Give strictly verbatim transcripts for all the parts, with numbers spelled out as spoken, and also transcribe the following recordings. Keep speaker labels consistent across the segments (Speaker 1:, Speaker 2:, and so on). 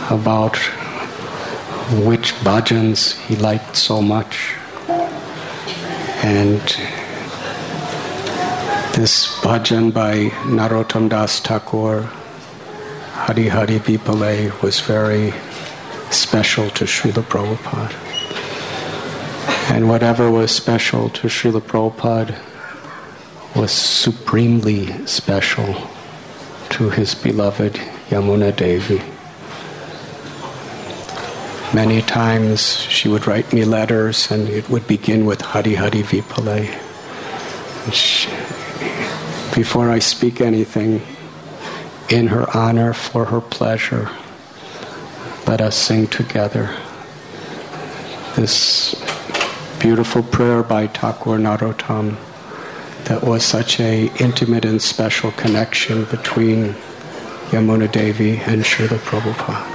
Speaker 1: about which bhajans he liked so much. And this bhajan by Narottam Das Thakur, Hari Hari Vipale, was very special to Srila Prabhupada. And whatever was special to Srila Prabhupada was supremely special to his beloved Yamuna Devi. Many times she would write me letters and it would begin with Hari Hari Vipale. She, before I speak anything, in her honor, for her pleasure, let us sing together this beautiful prayer by Thakur Narottam that was such a intimate and special connection between Yamuna Devi and Srila Prabhupada.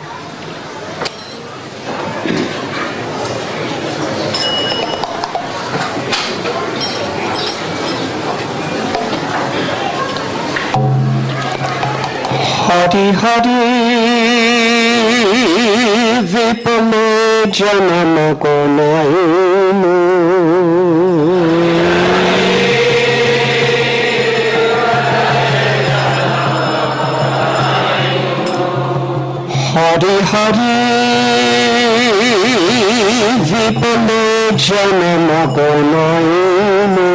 Speaker 1: Hari Hari Vipale Janama Gonayanu Hari Hari Vipale Janama Gonayanu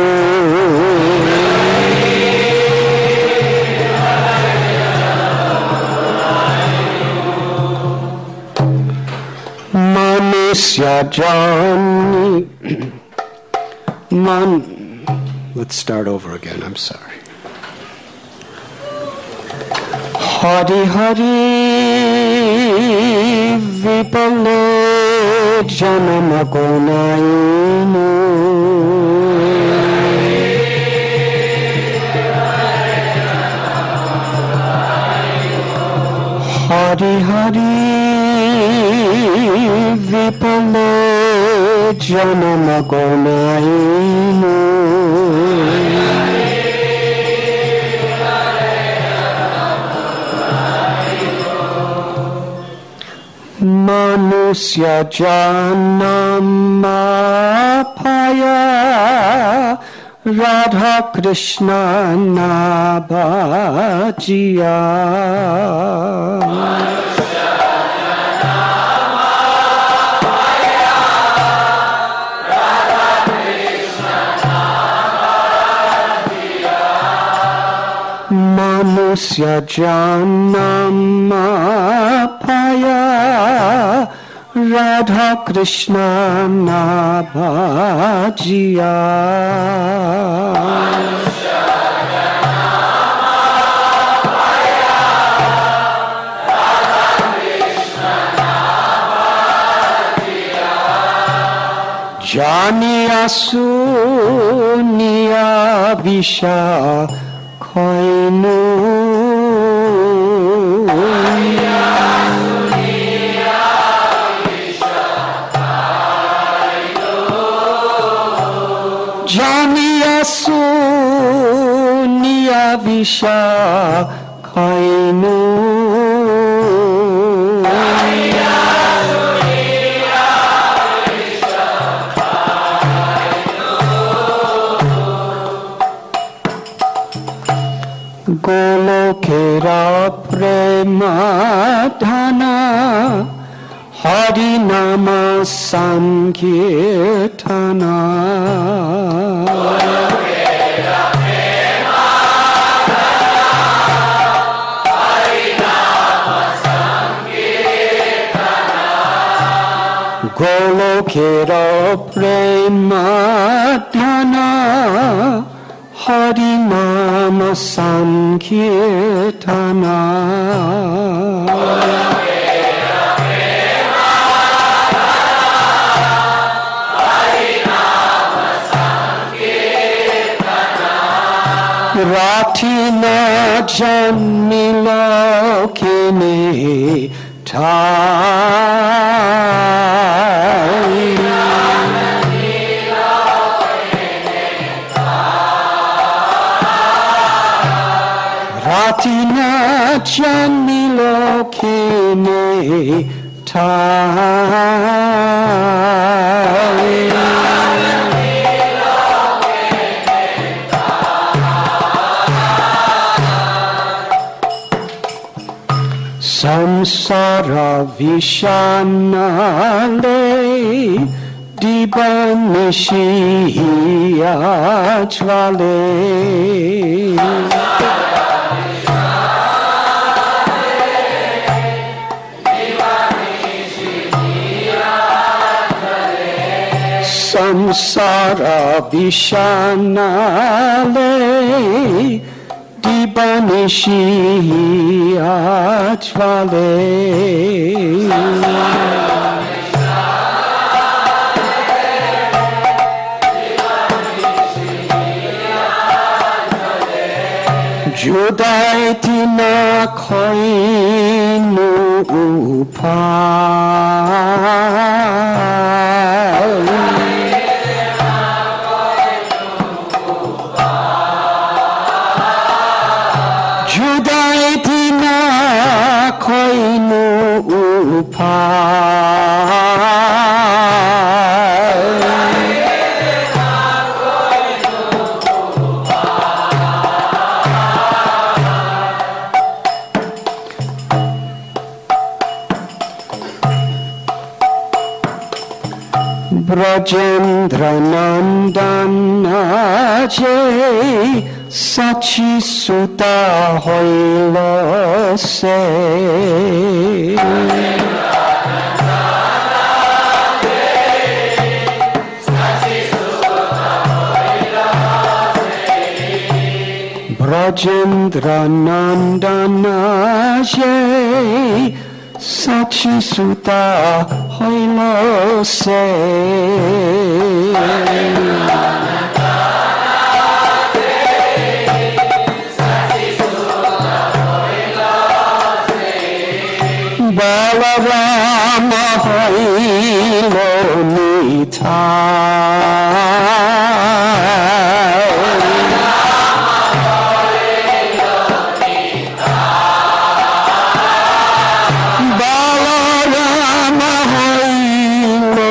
Speaker 1: Jani Man. Let's start over again. I'm sorry. Hari Hari Vipale Janama Gonayanu Hari Hari Vipale Janama Gonayanu Manusya Janama Paya Radha Krishna Nabhajiya Manusya Janama Paya Radha Krishna Nabhajiya Jani Asuniya Visha Koinu Jani Asuniya Visha Koinu Golokera Premadhana Harinama Sankirtana Golokera Premadhana Harinama Sankirtana Golokera Premadhana Harinama Sankirtana Golokera Premadhana Harinama Sankirtana Ratina Janmilokini Tai Ratina Janmilokini Samsara Vishanale Dibanishiya Jvale Samsara Vishanale Dibanishiya Jvale Judai tina koinu upai Judai tina koinu upai Brajendra Nandana Jai Sachi Sutta Hoila Se Brajendra Nandana Jai Sachi Sutta Hoila Se Balarama Hoila Nitai Balarama Hoila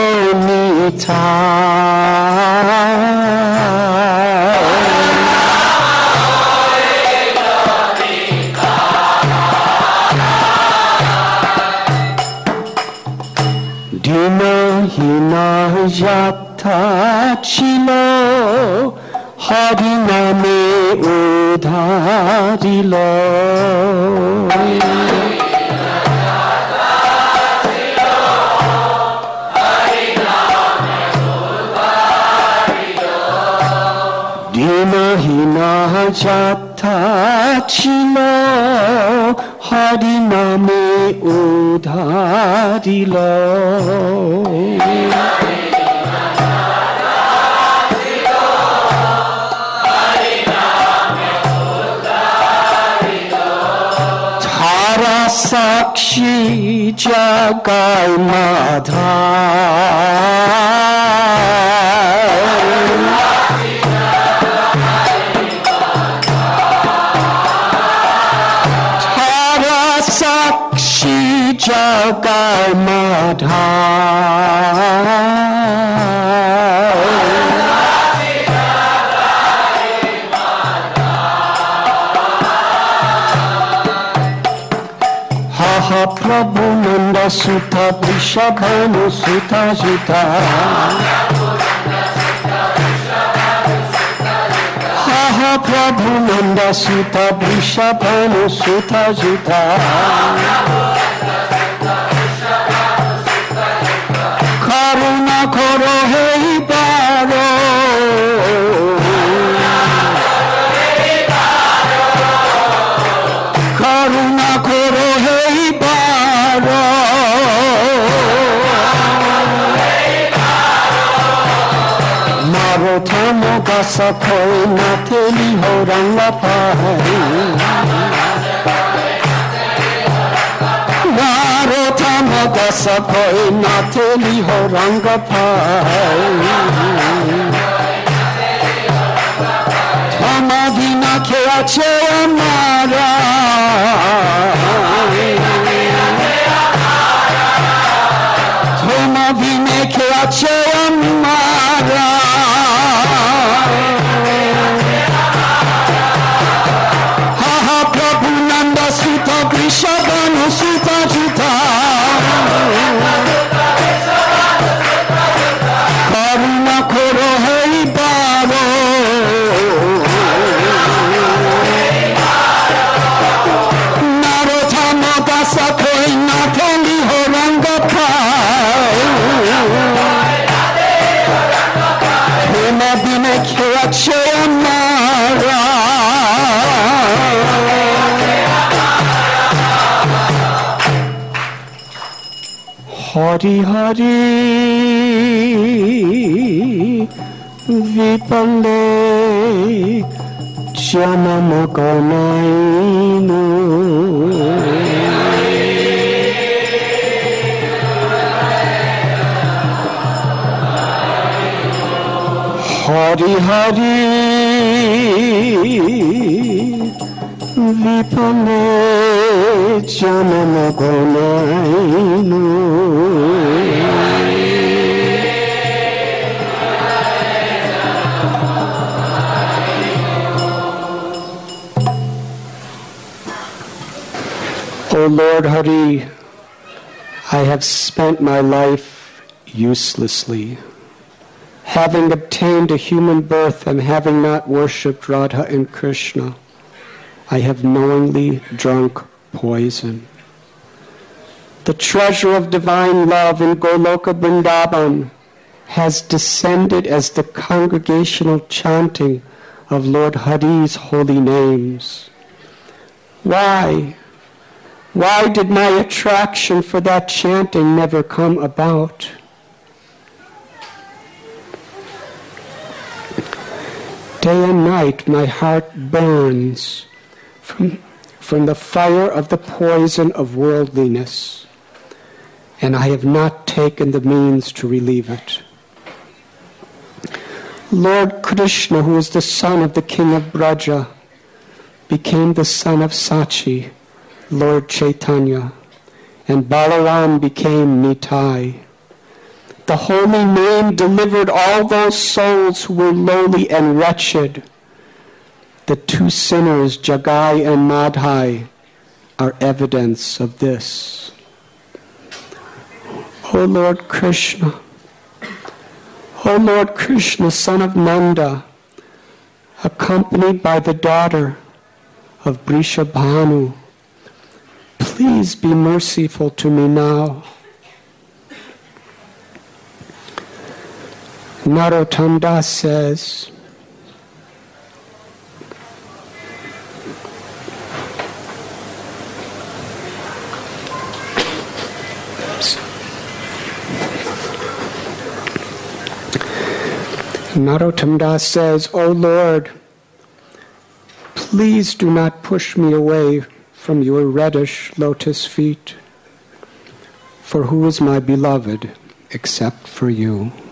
Speaker 1: Dina hina yata chilo Hariname udharilo Dina hina jata chilo Hariname udharilo Tara Sakshi Jagai Madhai Sakshi Jagai Madhai Haha Prabhu Nanda Sutta Vrishabhanu Sutta Jita Haha Prabhu Nanda Sutta Vrishabhanu Sutta Jita Karuna Koro Hei Baro Karuna Koro Hei Baro Marotamo Gasa Koi Nateli Horanga Pai Marotamo Gasa Koi Nateli Horanga Pai Tamadina Keache Amara আছে আমারা হা হা প্রভু নন্দ সুত বৃষভানু সুত যুতা করুণা করো হইবার নারথা মদাসা কই না ফলি হরঙ্গ খায় হেমা দিনে খেয়াছে আমারা হরি হরি বিপলে জনম গণাইন হরি হরি বিপলে জনম গণাইন O Lord Hari, I have spent my life uselessly, having obtained a human birth and having not worshipped Radha and Krishna. I have knowingly drunk poison. The treasure of divine love in Goloka Vrindavan has descended as the congregational chanting of Lord Hari's holy names. Why? Why did my attraction for that chanting never come about? Day and night my heart burns from, from the fire of the poison of worldliness, and I have not taken the means to relieve it. Lord Krishna, who is the son of the king of Braja, became the son of Sachi, Lord Chaitanya, and Balaram became Nitai. The holy name delivered all those souls who were lowly and wretched. The two sinners, Jagai and Madhai, are evidence of this. O Lord Krishna, O Lord Krishna, son of Nanda, accompanied by the daughter of Brishabhanu, please be merciful to me now. Narottam Das says, Narottam Das says, O Lord, please do not push me away from your reddish lotus feet, for who is my beloved except for you?